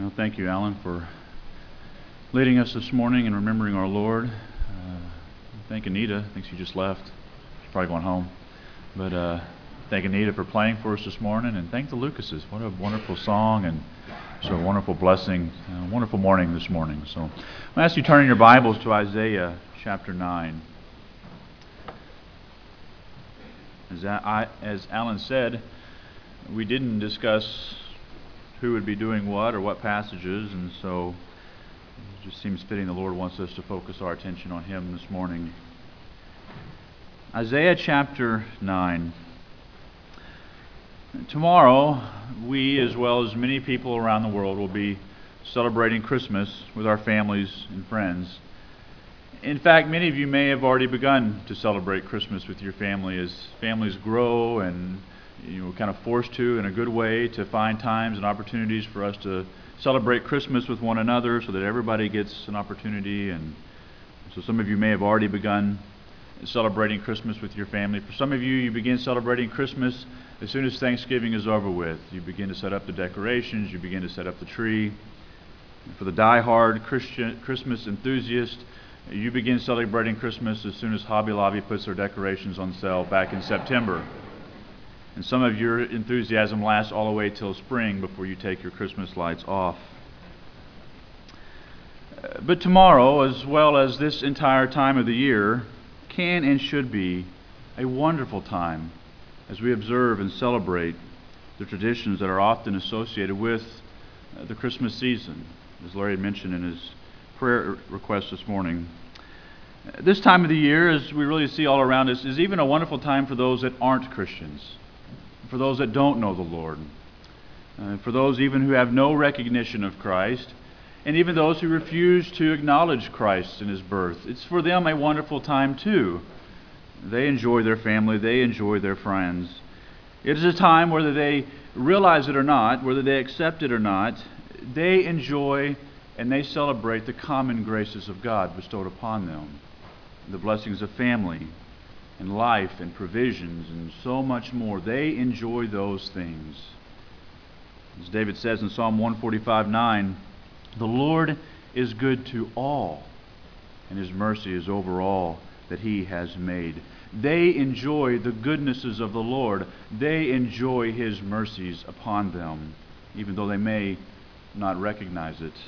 Well, thank you, Alan, for leading us this morning and remembering our Lord. Thank Anita. I think she just left. She's probably going home. But thank Anita for playing for us this morning, and thank the Lucases. What a wonderful song and so a wonderful blessing, wonderful morning this morning. So I'll ask you to turn in your Bibles to Isaiah chapter 9. As Alan said, we didn't discuss who would be doing what or what passages, and so it just seems fitting the Lord wants us to focus our attention on Him this morning. Isaiah chapter 9. Tomorrow, we, as well as many people around the world, will be celebrating Christmas with our families and friends. In fact, many of you may have already begun to celebrate Christmas with your family as families grow and kind of forced to, in a good way, to find times and opportunities for us to celebrate Christmas with one another so that everybody gets an opportunity. And so some of you may have already begun celebrating Christmas with your family. For some of you, you begin celebrating Christmas as soon as Thanksgiving is over with. You begin to set up the decorations, you begin to set up the tree. And for the die-hard Christmas enthusiast, you begin celebrating Christmas as soon as Hobby Lobby puts their decorations on sale back in September. And some of your enthusiasm lasts all the way till spring before you take your Christmas lights off. But tomorrow, as well as this entire time of the year, can and should be a wonderful time as we observe and celebrate the traditions that are often associated with the Christmas season, as Larry had mentioned in his prayer request this morning. This time of the year, as we really see all around us, is even a wonderful time for those that aren't Christians, for those that don't know the Lord, for those even who have no recognition of Christ, and even those who refuse to acknowledge Christ in His birth. It's for them a wonderful time too. They enjoy their family, they enjoy their friends. It is a time, whether they realize it or not, whether they accept it or not, they enjoy and they celebrate the common graces of God bestowed upon them, the blessings of family and life and provisions and so much more. They enjoy those things. As David says in Psalm 145:9, the Lord is good to all, and His mercy is over all that He has made. They enjoy the goodnesses of the Lord. They enjoy His mercies upon them, even though they may not recognize it.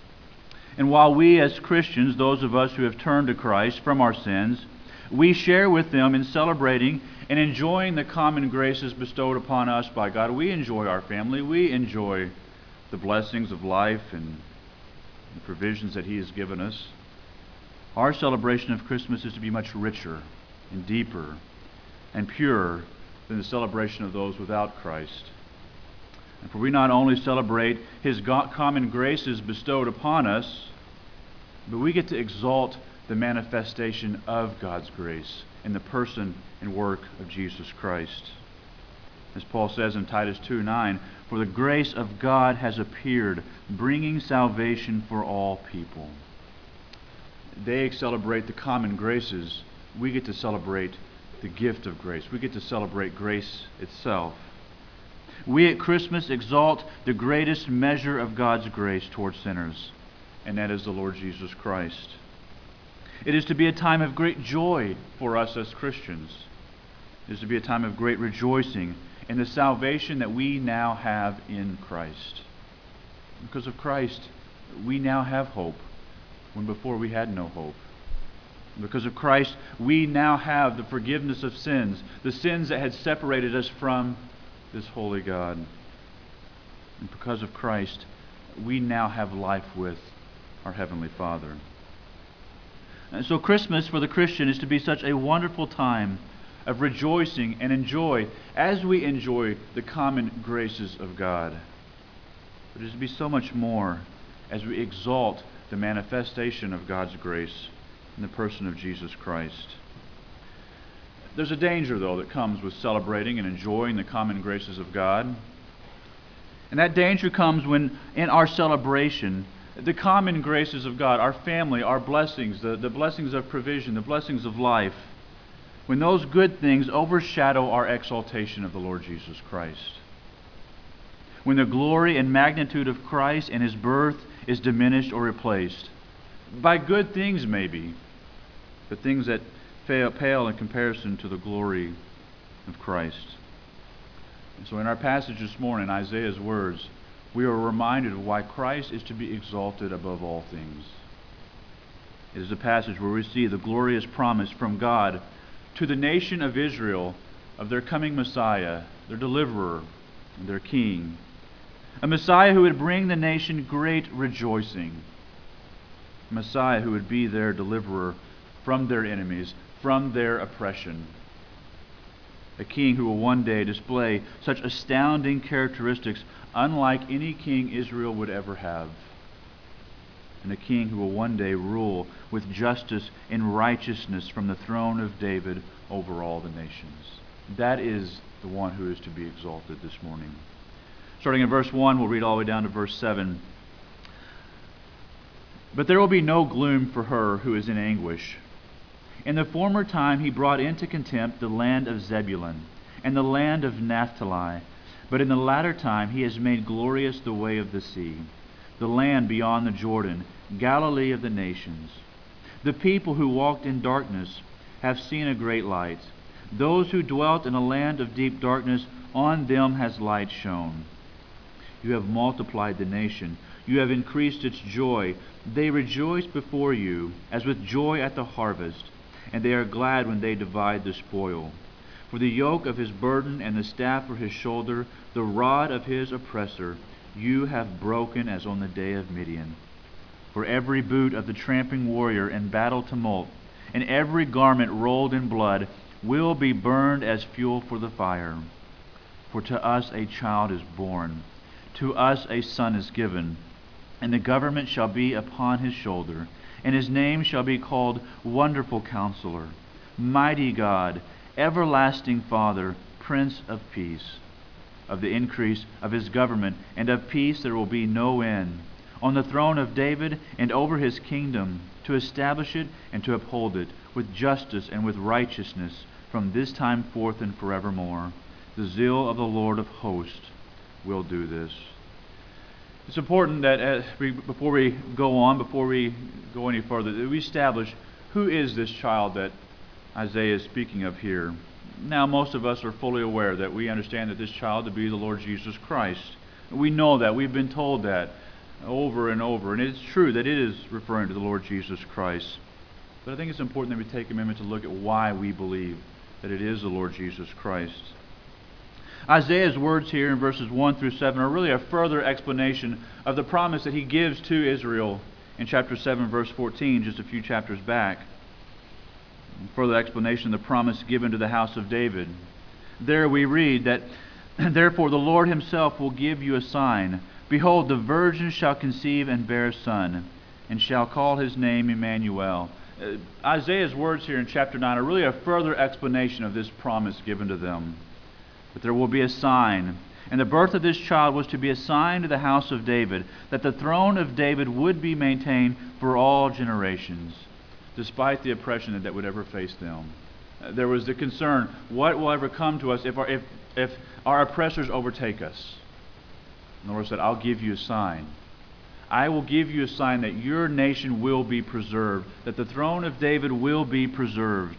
And while we as Christians, those of us who have turned to Christ from our sins, we share with them in celebrating and enjoying the common graces bestowed upon us by God. We enjoy our family. We enjoy the blessings of life and the provisions that He has given us. Our celebration of Christmas is to be much richer and deeper and purer than the celebration of those without Christ. And for we not only celebrate His common graces bestowed upon us, but we get to exalt the manifestation of God's grace in the person and work of Jesus Christ. As Paul says in Titus 2:9, for the grace of God has appeared, bringing salvation for all people. They celebrate the common graces. We get to celebrate the gift of grace. We get to celebrate grace itself. We at Christmas exalt the greatest measure of God's grace towards sinners, and that is the Lord Jesus Christ. It is to be a time of great joy for us as Christians. It is to be a time of great rejoicing in the salvation that we now have in Christ. Because of Christ, we now have hope when before we had no hope. Because of Christ, we now have the forgiveness of sins, the sins that had separated us from this holy God. And because of Christ, we now have life with our Heavenly Father. And so Christmas for the Christian is to be such a wonderful time of rejoicing and enjoy as we enjoy the common graces of God. But it is to be so much more as we exalt the manifestation of God's grace in the person of Jesus Christ. There's a danger, though, that comes with celebrating and enjoying the common graces of God. And that danger comes when, in our celebration, the common graces of God, our family, our blessings, the blessings of provision, the blessings of life, when those good things overshadow our exaltation of the Lord Jesus Christ. when the glory and magnitude of Christ and his birth is diminished or replaced. By good things maybe, but things that pale in comparison to the glory of Christ. And so in our passage this morning, Isaiah's words, we are reminded of why Christ is to be exalted above all things. It is a passage where we see the glorious promise from God to the nation of Israel of their coming Messiah, their deliverer, and their king. A Messiah who would bring the nation great rejoicing. A Messiah who would be their deliverer from their enemies, from their oppression. A king who will one day display such astounding characteristics unlike any king Israel would ever have. And a king who will one day rule with justice and righteousness from the throne of David over all the nations. That is the one who is to be exalted this morning. Starting in verse 1, we'll read all the way down to verse 7. But there will be no gloom for her who is in anguish. In the former time he brought into contempt the land of Zebulun and the land of Naphtali. But in the latter time he has made glorious the way of the sea, the land beyond the Jordan, Galilee of the nations. The people who walked in darkness have seen a great light. Those who dwelt in a land of deep darkness, on them has light shone. You have multiplied the nation. You have increased its joy. They rejoice before you as with joy at the harvest, and they are glad when they divide the spoil. For the yoke of his burden and the staff for his shoulder, the rod of his oppressor, you have broken as on the day of Midian. For every boot of the tramping warrior in battle tumult, and every garment rolled in blood, will be burned as fuel for the fire. For to us a child is born, to us a son is given, and the government shall be upon his shoulder, and his name shall be called Wonderful Counselor, Mighty God, Everlasting Father, Prince of Peace. Of the increase of his government and of peace there will be no end, on the throne of David and over his kingdom, to establish it and to uphold it with justice and with righteousness from this time forth and forevermore. The zeal of the Lord of hosts will do this. It's important that before we go any further, that we establish who is this child that Isaiah is speaking of here. Now, most of us are fully aware that we understand that this child to be the Lord Jesus Christ. We know that. We've been told that over and over. And it's true that it is referring to the Lord Jesus Christ. But I think it's important that we take a moment to look at why we believe that it is the Lord Jesus Christ. Isaiah's words here in verses 1 through 7 are really a further explanation of the promise that he gives to Israel in chapter 7, verse 14, just a few chapters back. Further explanation of the promise given to the house of David. There we read that, therefore the Lord himself will give you a sign. Behold, the virgin shall conceive and bear a son, and shall call his name Emmanuel. Isaiah's words here in chapter 9 are really a further explanation of this promise given to them. That there will be a sign. And the birth of this child was to be a sign to the house of David, that the throne of David would be maintained for all generations, despite the oppression that would ever face them. There was the concern, what will ever come to us if our oppressors overtake us? And the Lord said, I'll give you a sign. I will give you a sign that your nation will be preserved, that the throne of David will be preserved.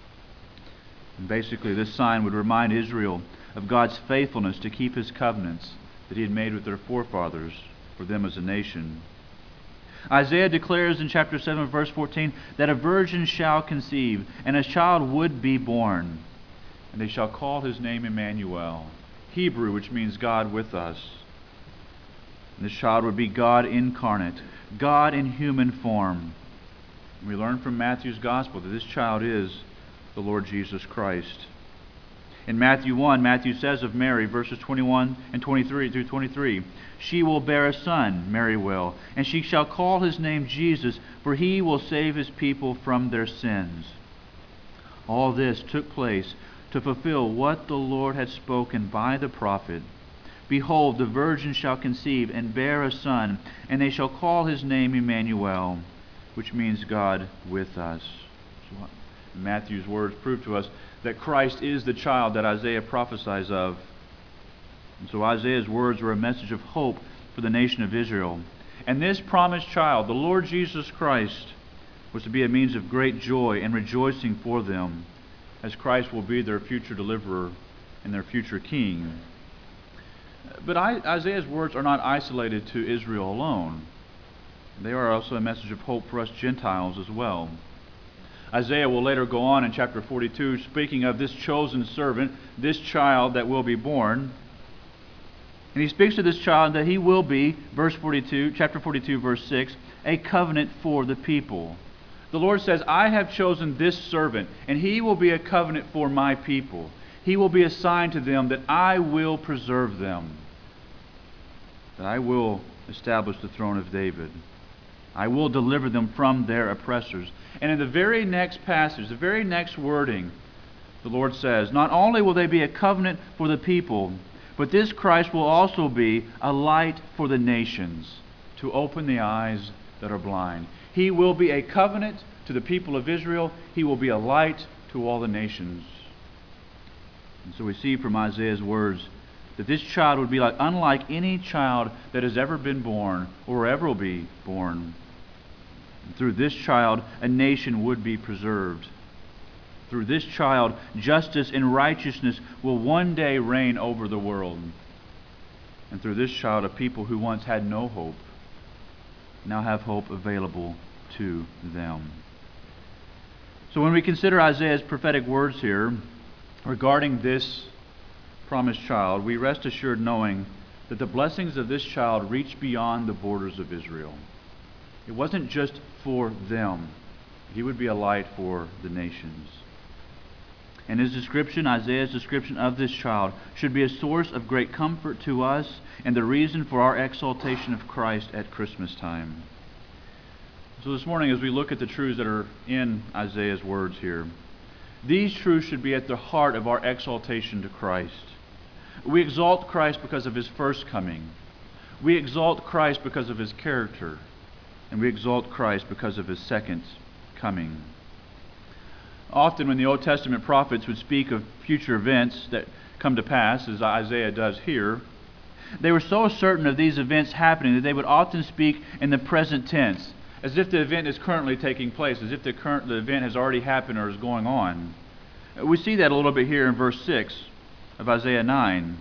And basically, this sign would remind Israel of God's faithfulness to keep his covenants that he had made with their forefathers for them as a nation. Isaiah declares in chapter 7, verse 14, that a virgin shall conceive, and a child would be born, and they shall call his name Emmanuel, Hebrew, which means God with us. And this child would be God incarnate, God in human form. And we learn from Matthew's gospel that this child is the Lord Jesus Christ. In Matthew 1, Matthew says of Mary, verses 21 and 23 through 23, she will bear a son, Mary will, and she shall call his name Jesus, for he will save his people from their sins. All this took place to fulfill what the Lord had spoken by the prophet. Behold, the virgin shall conceive and bear a son, and they shall call his name Emmanuel, which means God with us. So Matthew's words prove to us that Christ is the child that Isaiah prophesies of. And so Isaiah's words are a message of hope for the nation of Israel. And this promised child, the Lord Jesus Christ, was to be a means of great joy and rejoicing for them, as Christ will be their future deliverer and their future king. But Isaiah's words are not isolated to Israel alone. They are also a message of hope for us Gentiles as well. Isaiah will later go on in chapter 42, speaking of this chosen servant, this child that will be born. And he speaks to this child that he will be, verse 42, chapter 42, verse 6, a covenant for the people. The Lord says, I have chosen this servant, and he will be a covenant for my people. He will be a sign to them that I will preserve them, that I will establish the throne of David. I will deliver them from their oppressors. And in the very next passage, the very next wording, the Lord says, not only will they be a covenant for the people, but this Christ will also be a light for the nations, to open the eyes that are blind. He will be a covenant to the people of Israel. He will be a light to all the nations. And so we see from Isaiah's words that this child would be unlike any child that has ever been born or ever will be born. And through this child, a nation would be preserved. Through this child, justice and righteousness will one day reign over the world. And through this child, a people who once had no hope now have hope available to them. So when we consider Isaiah's prophetic words here regarding this promised child, we rest assured knowing that the blessings of this child reach beyond the borders of Israel. It wasn't just for them. He would be a light for the nations. And his description, Isaiah's description of this child, should be a source of great comfort to us and the reason for our exaltation of Christ at Christmas time. So this morning, as we look at the truths that are in Isaiah's words here, these truths should be at the heart of our exaltation to Christ. We exalt Christ because of his first coming. We exalt Christ because of his character. And we exalt Christ because of his second coming. Often when the Old Testament prophets would speak of future events that come to pass, as Isaiah does here, they were so certain of these events happening that they would often speak in the present tense, as if the event is currently taking place, as if the event has already happened or is going on. We see that a little bit here in verse 6 of Isaiah 9.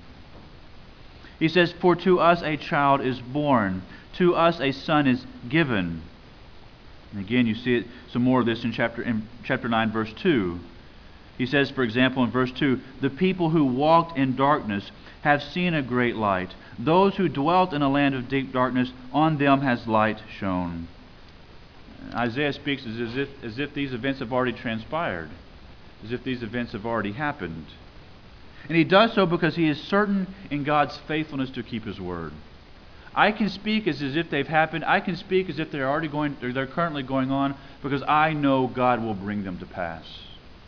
He says, "For to us a child is born, to us a son is given." And again, you see some more of this in chapter 9, verse 2. He says, for example, in verse 2, "The people who walked in darkness have seen a great light. Those who dwelt in a land of deep darkness, on them has light shone." Isaiah speaks as if these events have already transpired, as if these events have already happened. And he does so because he is certain in God's faithfulness to keep his word. I can speak as if they've happened. I can speak as if they're currently going on, because I know God will bring them to pass.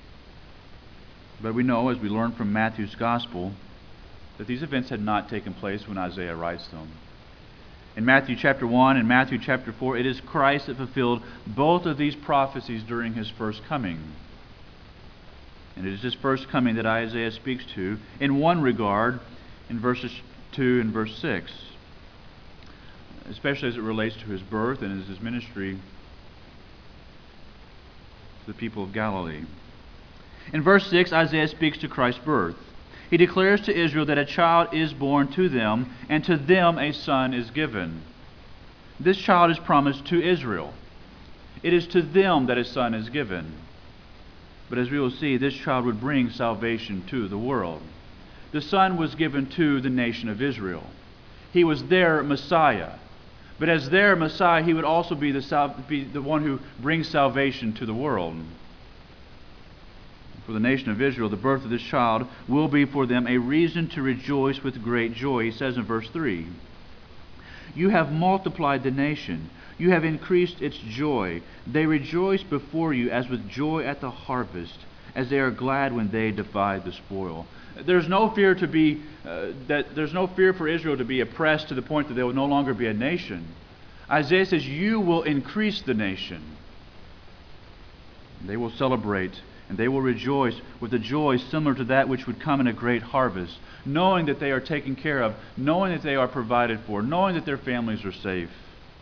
But we know, as we learn from Matthew's gospel, that these events had not taken place when Isaiah writes them. In Matthew chapter 1 and Matthew chapter 4, it is Christ that fulfilled both of these prophecies during his first coming. And it is his first coming that Isaiah speaks to in one regard in verses 2 and verse 6. Especially as it relates to his birth and his ministry to the people of Galilee. In verse 6, Isaiah speaks to Christ's birth. He declares to Israel that a child is born to them, and to them a son is given. This child is promised to Israel. It is to them that a son is given. But as we will see, this child would bring salvation to the world. The son was given to the nation of Israel. He was their Messiah. But as their Messiah, he would also be the one who brings salvation to the world. For the nation of Israel, the birth of this child will be for them a reason to rejoice with great joy. He says in verse 3, "You have multiplied the nation. You have increased its joy. They rejoice before you as with joy at the harvest, as they are glad when they divide the spoil." There's no fear there's no fear for Israel to be oppressed to the point that they will no longer be a nation. Isaiah says, "You will increase the nation." They will celebrate And they will rejoice with a joy similar to that which would come in a great harvest, knowing that they are taken care of, knowing that they are provided for, knowing that their families are safe.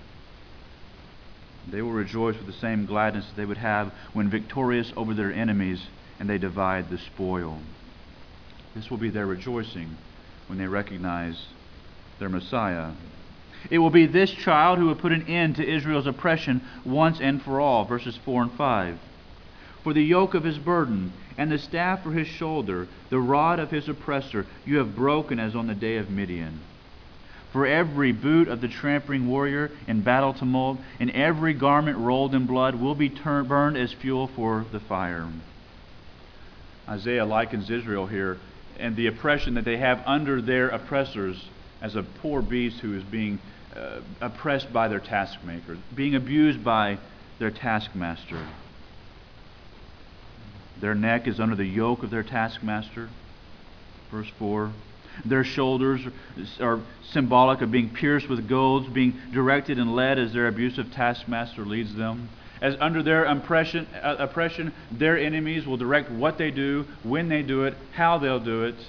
They will rejoice with the same gladness that they would have when victorious over their enemies and they divide the spoil. This will be their rejoicing when they recognize their Messiah. It will be this child who will put an end to Israel's oppression once and for all. Verses 4 and 5. For the yoke of his burden and the staff for his shoulder, the rod of his oppressor, you have broken as on the day of Midian. For every boot of the trampling warrior in battle tumult, and every garment rolled in blood will be burned as fuel for the fire. Isaiah likens Israel here and the oppression that they have under their oppressors as a poor beast who is being oppressed by their taskmaker, being abused by their taskmaster. Their neck is under the yoke of their taskmaster. Verse 4. Their shoulders are symbolic of being pierced with goads, being directed and led as their abusive taskmaster leads them. As under their oppression, their enemies will direct what they do, when they do it, how they'll do it.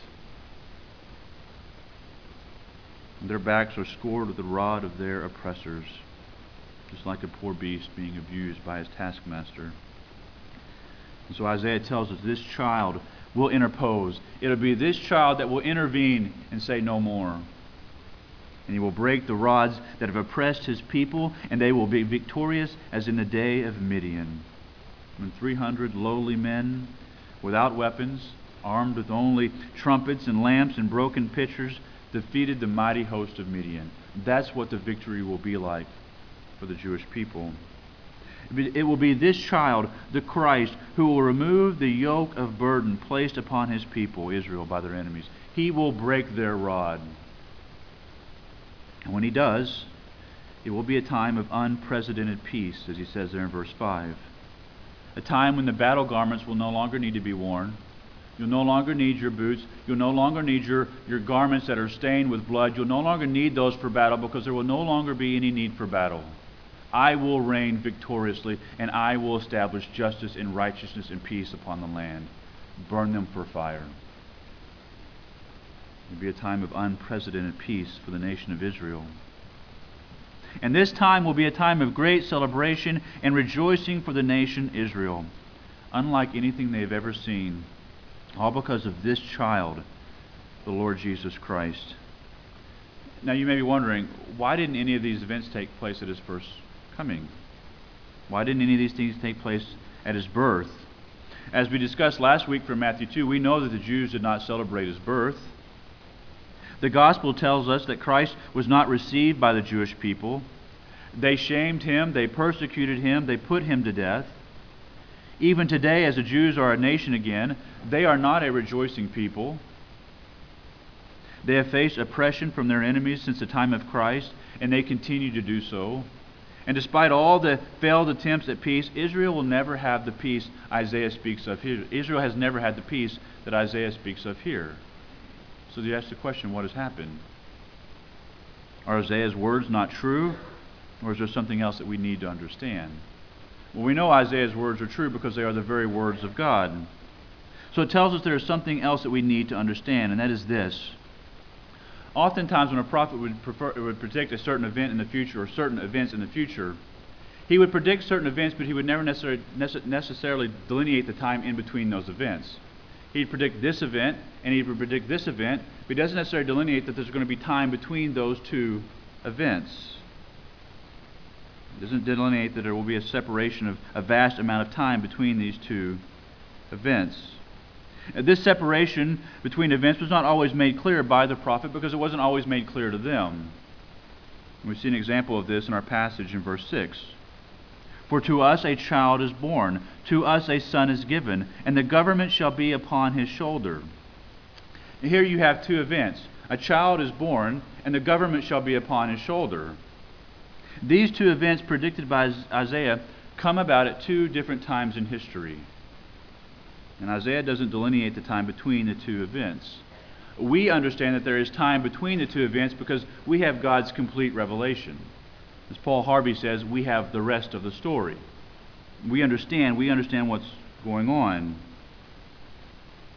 Their backs are scored with the rod of their oppressors, just like a poor beast being abused by his taskmaster. And so Isaiah tells us this child will interpose. It'll be this child that will intervene and say no more. And he will break the rods that have oppressed his people, and they will be victorious as in the day of Midian, when 300 lowly men without weapons, armed with only trumpets and lamps and broken pitchers, defeated the mighty host of Midian. That's what the victory will be like for the Jewish people. It will be this child, the Christ, who will remove the yoke of burden placed upon his people, Israel, by their enemies. He will break their rod. And when he does, it will be a time of unprecedented peace, as he says there in verse 5. A time when the battle garments will no longer need to be worn. You'll no longer need your boots. You'll no longer need your garments that are stained with blood. You'll no longer need those for battle, because there will no longer be any need for battle. I will reign victoriously, and I will establish justice and righteousness and peace upon the land. Burn them for fire. It will be a time of unprecedented peace for the nation of Israel. And this time will be a time of great celebration and rejoicing for the nation Israel, unlike anything they have ever seen, all because of this child, the Lord Jesus Christ. Now you may be wondering, why didn't any of these events take place at his first coming? Why didn't any of these things take place at his birth? As we discussed last week from Matthew 2, we know that the Jews did not celebrate his birth. The gospel tells us that Christ was not received by the Jewish people. They shamed him, they persecuted him, they put him to death. Even today, as the Jews are a nation again, they are not a rejoicing people. They have faced oppression from their enemies since the time of Christ, and they continue to do so. And despite all the failed attempts at peace, Israel will never have the peace Isaiah speaks of here. Israel has never had the peace that Isaiah speaks of here. So you ask the question, what has happened? Are Isaiah's words not true, or is there something else that we need to understand? Well, we know Isaiah's words are true because they are the very words of God. So it tells us there is something else that we need to understand, and that is this. Oftentimes when a prophet would predict a certain event in the future or certain events in the future, he would predict certain events, but he would never necessarily delineate the time in between those events. He'd predict this event, and he would predict this event, but he doesn't necessarily delineate that there's going to be time between those two events. It doesn't delineate that there will be a separation of a vast amount of time between these two events. This separation between events was not always made clear by the prophet because it wasn't always made clear to them. We see an example of this in our passage in verse 6. For to us a child is born, to us a son is given, and the government shall be upon his shoulder. And here you have two events. A child is born, and the government shall be upon his shoulder. These two events predicted by Isaiah come about at two different times in history. And Isaiah doesn't delineate the time between the two events. We understand that there is time between the two events because we have God's complete revelation. As Paul Harvey says, we have the rest of the story. We understand what's going on.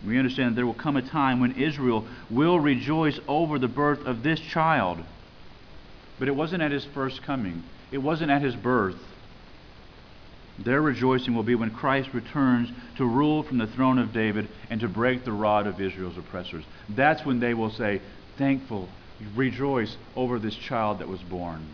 We understand that there will come a time when Israel will rejoice over the birth of this child. But it wasn't at his first coming. It wasn't at his birth. Their rejoicing will be when Christ returns to rule from the throne of David and to break the rod of Israel's oppressors. That's when they will say, thankful, rejoice over this child that was born.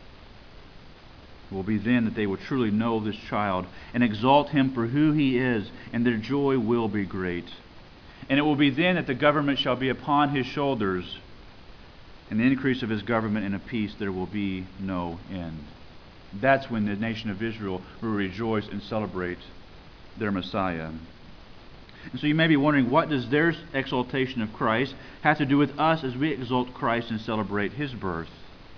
It will be then that they will truly know this child and exalt him for who he is, and their joy will be great. And it will be then that the government shall be upon his shoulders, and the increase of his government and of peace there will be no end. That's when the nation of Israel will rejoice and celebrate their Messiah. And so you may be wondering, what does their exaltation of Christ have to do with us as we exalt Christ and celebrate his birth?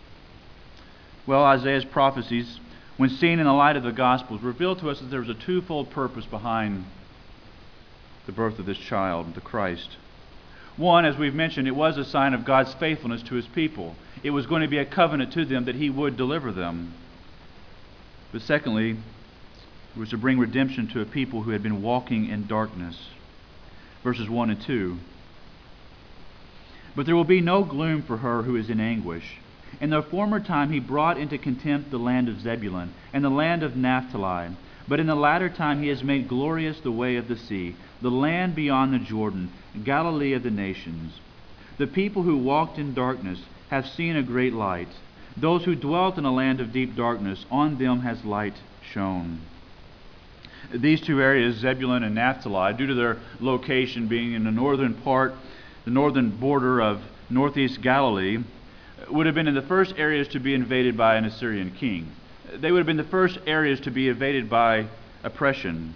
Well, Isaiah's prophecies, when seen in the light of the Gospels, reveal to us that there was a twofold purpose behind the birth of this child, the Christ. One, as we've mentioned, it was a sign of God's faithfulness to his people. It was going to be a covenant to them that he would deliver them. But secondly, it was to bring redemption to a people who had been walking in darkness. Verses 1 and 2. But there will be no gloom for her who is in anguish. In the former time he brought into contempt the land of Zebulun and the land of Naphtali. But in the latter time he has made glorious the way of the sea, the land beyond the Jordan, Galilee of the nations. The people who walked in darkness have seen a great light. Those who dwelt in a land of deep darkness, on them has light shone. These two areas, Zebulun and Naphtali, due to their location being in the northern part, the northern border of northeast Galilee, would have been in the first areas to be invaded by an Assyrian king. They would have been the first areas to be invaded by oppression.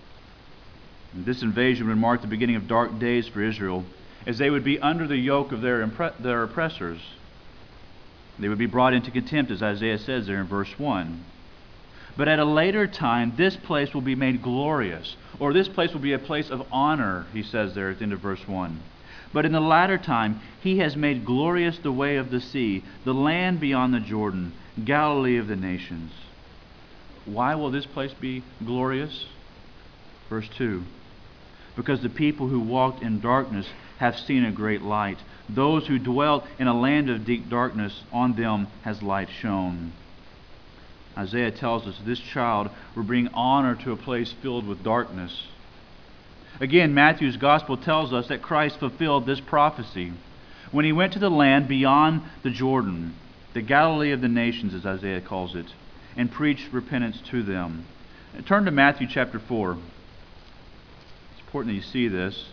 This invasion would mark the beginning of dark days for Israel, as they would be under the yoke of their oppressors. They would be brought into contempt, as Isaiah says there in verse 1. But at a later time, this place will be made glorious, or this place will be a place of honor, he says there at the end of verse 1. But in the latter time, he has made glorious the way of the sea, the land beyond the Jordan, Galilee of the nations. Why will this place be glorious? Verse 2. Because the people who walked in darkness have seen a great light. Those who dwelt in a land of deep darkness, on them has light shone. Isaiah tells us this child will bring honor to a place filled with darkness. Again, Matthew's gospel tells us that Christ fulfilled this prophecy when he went to the land beyond the Jordan, the Galilee of the nations, as Isaiah calls it, and preached repentance to them. Turn to Matthew chapter 4. It's important that you see this.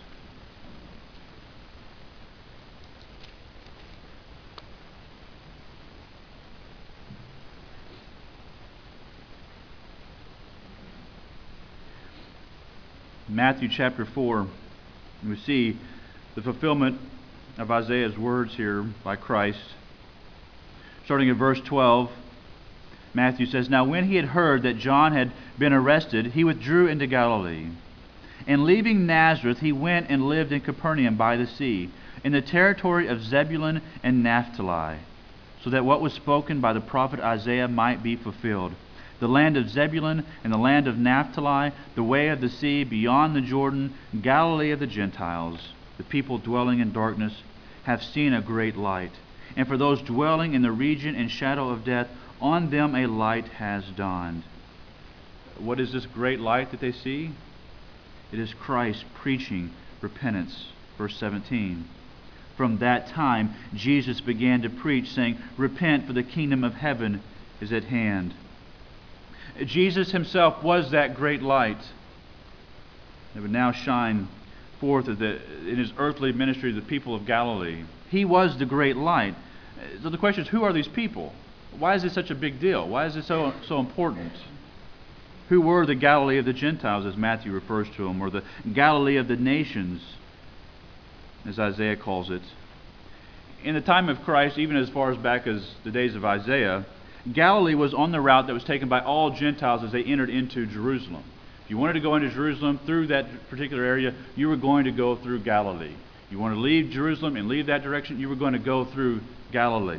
Matthew chapter 4, we see the fulfillment of Isaiah's words here by Christ. Starting at verse 12, Matthew says, Now when he had heard that John had been arrested, he withdrew into Galilee. And leaving Nazareth, he went and lived in Capernaum by the sea, in the territory of Zebulun and Naphtali, so that what was spoken by the prophet Isaiah might be fulfilled. The land of Zebulun and the land of Naphtali, the way of the sea beyond the Jordan, Galilee of the Gentiles. The people dwelling in darkness have seen a great light. And for those dwelling in the region and shadow of death, on them a light has dawned. What is this great light that they see? It is Christ preaching repentance. Verse 17. From that time, Jesus began to preach, saying, Repent, for the kingdom of heaven is at hand. Jesus himself was that great light that would now shine forth in his earthly ministry to the people of Galilee. He was the great light. So the question is, who are these people? Why is this such a big deal? Why is it so important? Who were the Galilee of the Gentiles, as Matthew refers to them, or the Galilee of the nations, as Isaiah calls it? In the time of Christ, even as far as back as the days of Isaiah, Galilee was on the route that was taken by all Gentiles as they entered into Jerusalem. If you wanted to go into Jerusalem through that particular area, you were going to go through Galilee. You want to leave Jerusalem and leave that direction, you were going to go through Galilee.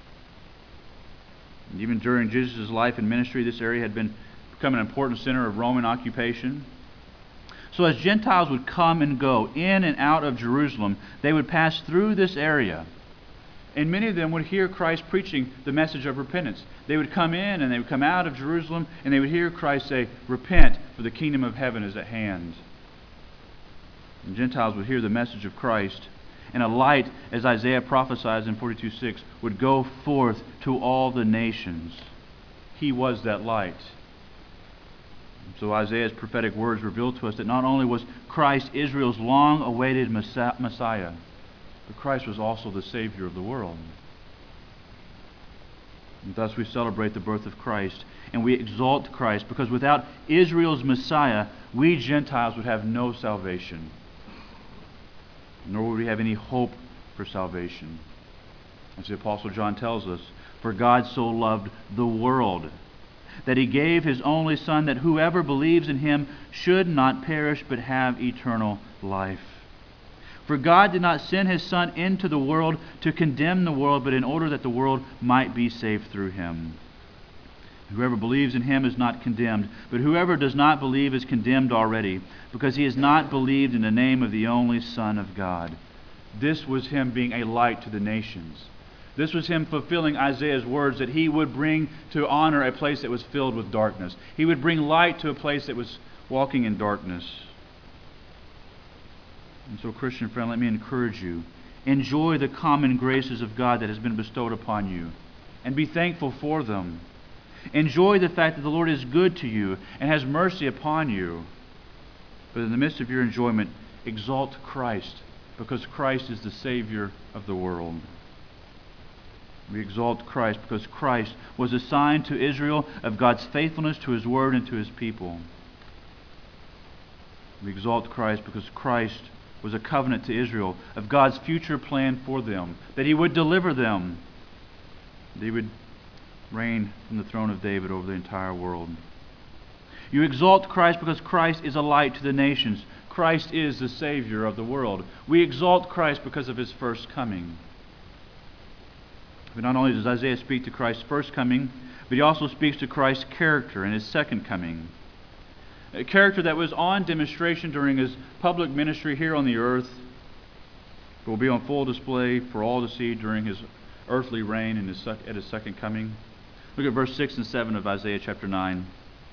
And even during Jesus' life and ministry, this area had become an important center of Roman occupation. So as Gentiles would come and go in and out of Jerusalem, they would pass through this area. And many of them would hear Christ preaching the message of repentance. They would come in and they would come out of Jerusalem and they would hear Christ say, "Repent, for the kingdom of heaven is at hand." And Gentiles would hear the message of Christ, and a light, as Isaiah prophesies in 42:6, would go forth to all the nations. He was that light. So Isaiah's prophetic words reveal to us that not only was Christ Israel's long-awaited Messiah, but Christ was also the Savior of the world. And thus we celebrate the birth of Christ, and we exalt Christ, because without Israel's Messiah, we Gentiles would have no salvation, nor would we have any hope for salvation. As the Apostle John tells us, "For God so loved the world, that he gave his only Son, that whoever believes in him should not perish but have eternal life. For God did not send his Son into the world to condemn the world, but in order that the world might be saved through him. Whoever believes in him is not condemned, but whoever does not believe is condemned already, because he has not believed in the name of the only Son of God." This was him being a light to the nations. This was him fulfilling Isaiah's words that he would bring to honor a place that was filled with darkness. He would bring light to a place that was walking in darkness. And so, Christian friend, let me encourage you. Enjoy the common graces of God that has been bestowed upon you, and be thankful for them. Enjoy the fact that the Lord is good to you and has mercy upon you. But in the midst of your enjoyment, exalt Christ, because Christ is the Savior of the world. We exalt Christ because Christ was a sign to Israel of God's faithfulness to his word and to his people. We exalt Christ because Christ was a covenant to Israel of God's future plan for them, that he would deliver them, that he would reign from the throne of David over the entire world. You exalt Christ because Christ is a light to the nations. Christ is the Savior of the world. We exalt Christ because of his first coming. But not only does Isaiah speak to Christ's first coming, but he also speaks to Christ's character in his second coming. A character that was on demonstration during his public ministry here on the earth, but will be on full display for all to see during his earthly reign and at his second coming. Look at verse 6 and 7 of Isaiah chapter 9.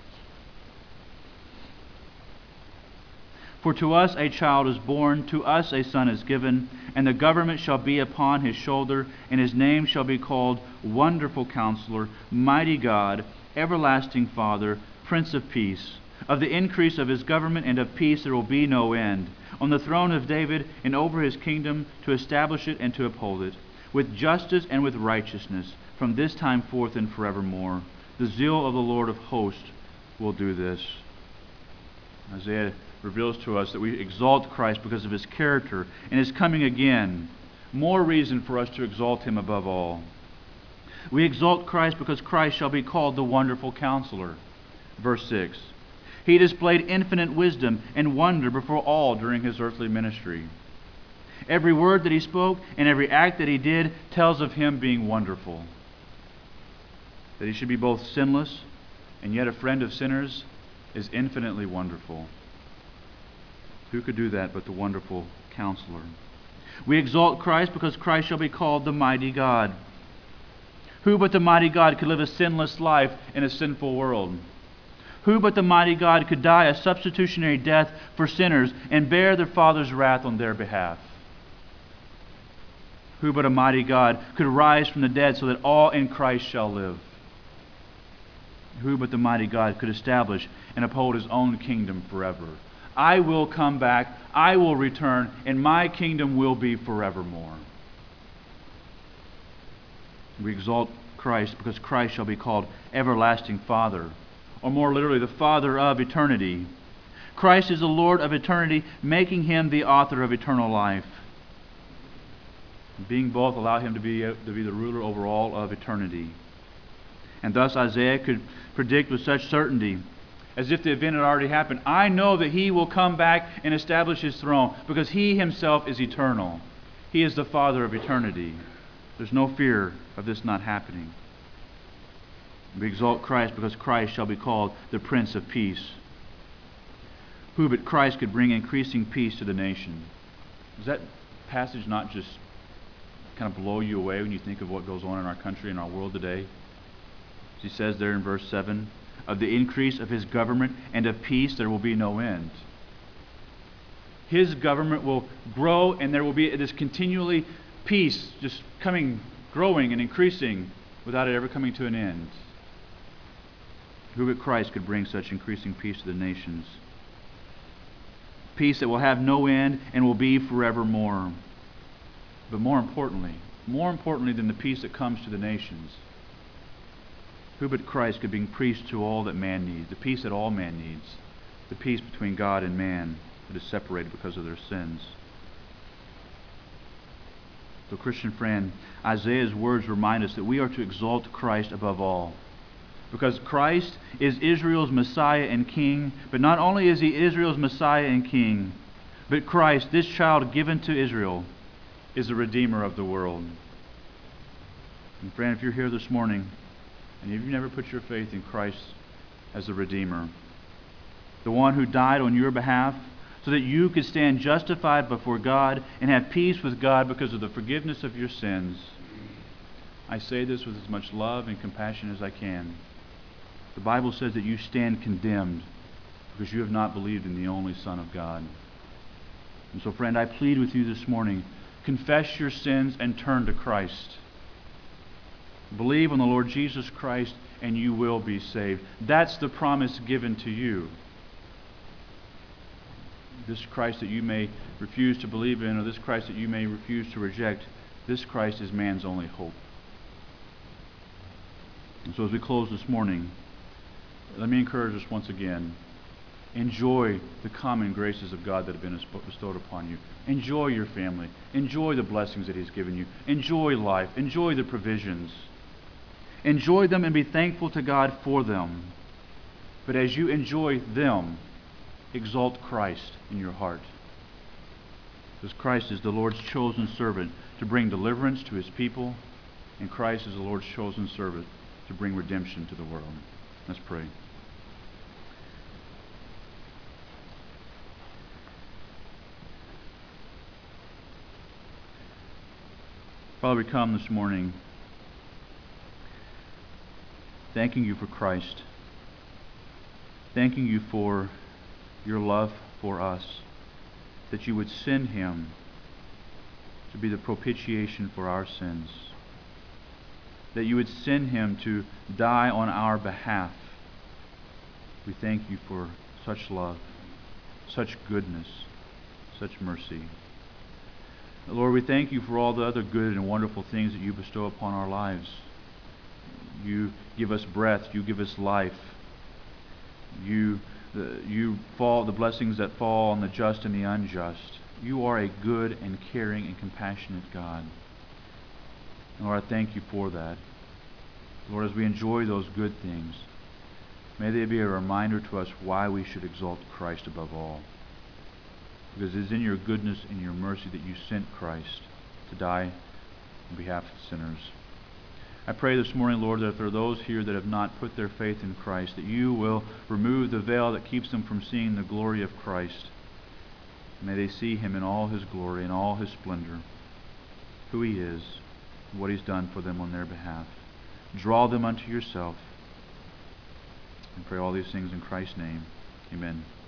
"For to us a child is born, to us a son is given, and the government shall be upon his shoulder, and his name shall be called Wonderful Counselor, Mighty God, Everlasting Father, Prince of Peace. Of the increase of his government and of peace there will be no end. On the throne of David and over his kingdom, to establish it and to uphold it, with justice and with righteousness, from this time forth and forevermore. The zeal of the Lord of hosts will do this." Isaiah reveals to us that we exalt Christ because of his character and his coming again. More reason for us to exalt him above all. We exalt Christ because Christ shall be called the Wonderful Counselor. Verse 6. "He displayed infinite wisdom and wonder before all during his earthly ministry." Every word that he spoke and every act that he did tells of him being wonderful. That he should be both sinless and yet a friend of sinners is infinitely wonderful. Who could do that but the Wonderful Counselor? We exalt Christ because Christ shall be called the Mighty God. Who but the Mighty God could live a sinless life in a sinful world? Who but the Mighty God could die a substitutionary death for sinners and bear their Father's wrath on their behalf? Who but a mighty God could rise from the dead so that all in Christ shall live? Who but the mighty God could establish and uphold his own kingdom forever? I will come back, I will return, and my kingdom will be forevermore. We exalt Christ because Christ shall be called Everlasting Father, or more literally, the Father of eternity. Christ is the Lord of eternity, making him the author of eternal life. Being both, allow him to be the ruler over all of eternity. And thus Isaiah could predict with such certainty, as if the event had already happened, I know that he will come back and establish his throne because he himself is eternal. He is the Father of eternity. There's no fear of this not happening. We exalt Christ because Christ shall be called the Prince of Peace. who but Christ could bring increasing peace to the nation. Does that passage not just kind of blow you away when you think of what goes on in our country and our world today? As he says there in verse 7, of the increase of his government and of peace there will be no end. His government will grow, and there will be this continually peace just growing and increasing without it ever coming to an end. Who but Christ could bring such increasing peace to the nations? Peace that will have no end and will be forevermore. But more importantly than the peace that comes to the nations, who but Christ could bring peace to all that man needs, the peace that all man needs, the peace between God and man that is separated because of their sins. So, Christian friend, Isaiah's words remind us that we are to exalt Christ above all. Because Christ is Israel's Messiah and King, but not only is he Israel's Messiah and King, but Christ, this child given to Israel, is the Redeemer of the world. And friend, if you're here this morning and you've never put your faith in Christ as the Redeemer, the one who died on your behalf so that you could stand justified before God and have peace with God because of the forgiveness of your sins, I say this with as much love and compassion as I can. The Bible says that you stand condemned because you have not believed in the only Son of God. And so, friend, I plead with you this morning, confess your sins and turn to Christ. Believe on the Lord Jesus Christ and you will be saved. That's the promise given to you. This Christ that you may refuse to believe in, or this Christ that you may refuse to reject, this Christ is man's only hope. And so as we close this morning, let me encourage us once again. Enjoy the common graces of God that have been bestowed upon you. Enjoy your family. Enjoy the blessings that He's given you. Enjoy life. Enjoy the provisions. Enjoy them and be thankful to God for them. But as you enjoy them, exalt Christ in your heart. Because Christ is the Lord's chosen servant to bring deliverance to His people, and Christ is the Lord's chosen servant to bring redemption to the world. Let's pray. Father, we come this morning thanking you for Christ, thanking you for your love for us, that you would send Him to be the propitiation for our sins, that you would send Him to die on our behalf. We thank you for such love, such goodness, such mercy. Lord, we thank you for all the other good and wonderful things that you bestow upon our lives. You give us breath. You give us life. The blessings that fall on the just and the unjust. You are a good and caring and compassionate God. And Lord, I thank you for that. Lord, as we enjoy those good things, may they be a reminder to us why we should exalt Christ above all. Because it is in your goodness and your mercy that you sent Christ to die on behalf of sinners. I pray this morning, Lord, that if there are those here that have not put their faith in Christ, that you will remove the veil that keeps them from seeing the glory of Christ. May they see Him in all His glory and all His splendor, who He is, and what He's done for them on their behalf. Draw them unto yourself. And pray all these things in Christ's name. Amen.